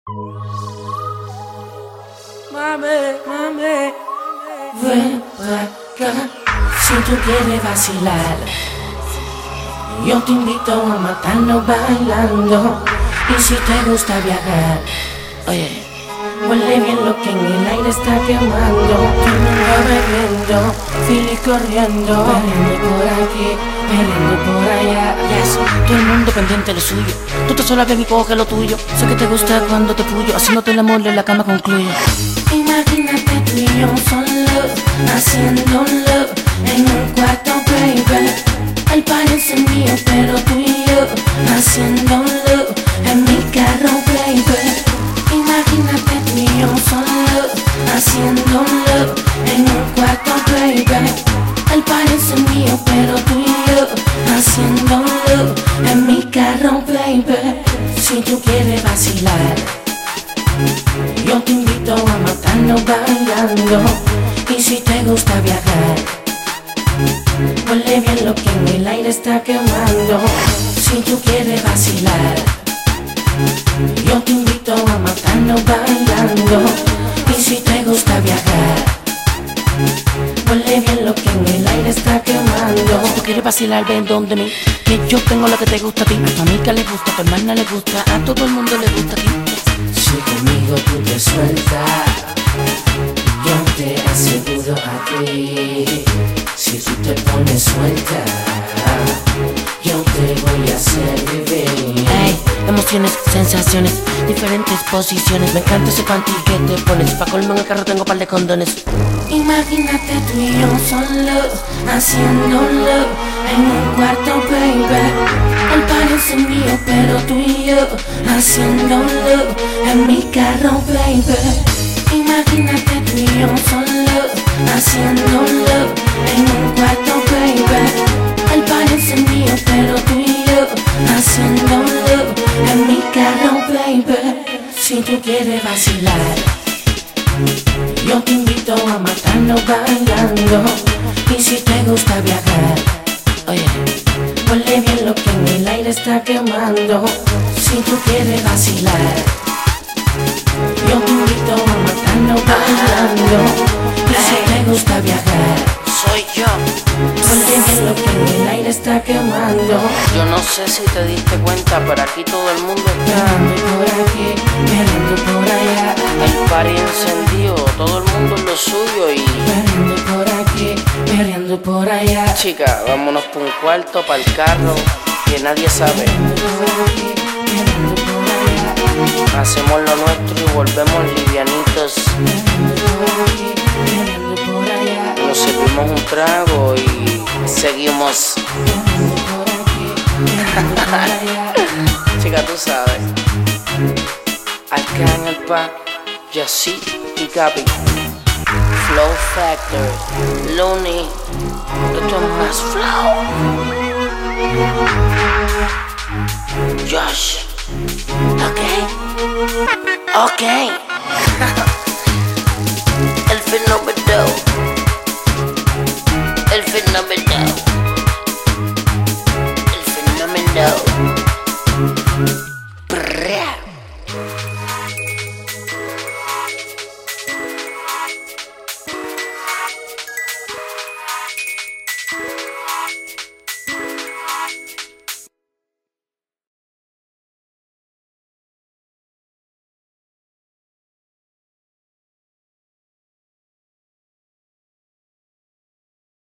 Mami, mami, ven pa' acá. Si tú quieres vacilar, yo te invito a matarnos bailando. Y si te gusta viajar, oye, huele bien lo que en el aire está quemando. Todo el mundo bebiendo, Philly corriendo, perdiendo por aquí, perdiendo por allá. Yes, todo el mundo pendiente de lo suyo. Tú te sola bien y coge lo tuyo. Sé que te gusta cuando te puyo, haciéndote el amor en la cama concluyo. Imagínate tú y yo solo, haciéndolo en un cuarto, baby. El party es mío, pero tú y yo haciéndolo en mi carro, baby. Imagínate tú y yo solo, haciéndolo en un cuarto, baby. El party es mío, pero tú y yo haciéndolo en mi carro, baby. Si tú quieres vacilar, yo te invito a matarnos bailando. Y si te gusta viajar, huele bien lo que en el aire está quemando. Si tú quieres vacilar, yo te invito a matarnos bailando. Y si te gusta viajar, huele bien lo que en el aire está quemando. Si tú quieres vacilar, ven donde mí, que yo tengo lo que te gusta a ti. A tu amiga le gusta, a tu hermana le gusta, a todo el mundo le gusta aquí. Si conmigo tú te sueltas, yo te aseguro a ti. Si tú te pones suelta, yo te voy a hacer vivir. Hey, emociones, sensaciones, diferentes posiciones. Me encanta ese panty que te pones. Pa' colmo en el carro tengo par de condones. Imagínate tú y yo solo, haciéndolo en un cuarto, baby. El party es mío, pero tú y yo haciéndolo en mi carro, baby. Imagínate tú y yo solo, haciéndolo en un cuarto, baby. El party es mío, pero tú y yo haciéndolo en mi carro, baby. Si tú quieres vacilar, yo te invito a matarnos bailando. Y si te gusta viajar, oye, huele bien lo que en el aire está quemando. Si tú quieres vacilar, yo te invito a matarnos bailando. Y si te gusta viajar, soy yo. huele bien lo que en el aire está quemando. Yo no sé si te diste cuenta, pero aquí todo el mundo está. Dame por aquí, perdiendo por allá. El party encendido, todo el mundo en lo suyo y... Perdiendo por aquí, perdiendo por allá. Chica, vámonos por un cuarto, para el carro, que nadie sabe. Perdiendo por aquí, perdiendo por allá. Hacemos lo nuestro y volvemos livianitos. Perdiendo por aquí, perdiendo por allá. Nos servimos un trago y seguimos. Perdiendo por aquí, perdiendo por allá. Chica, tú sabes. Acá en el pa, Yací y Gaby. Flow Factor, Looney, esto es más flow. Josh, ok.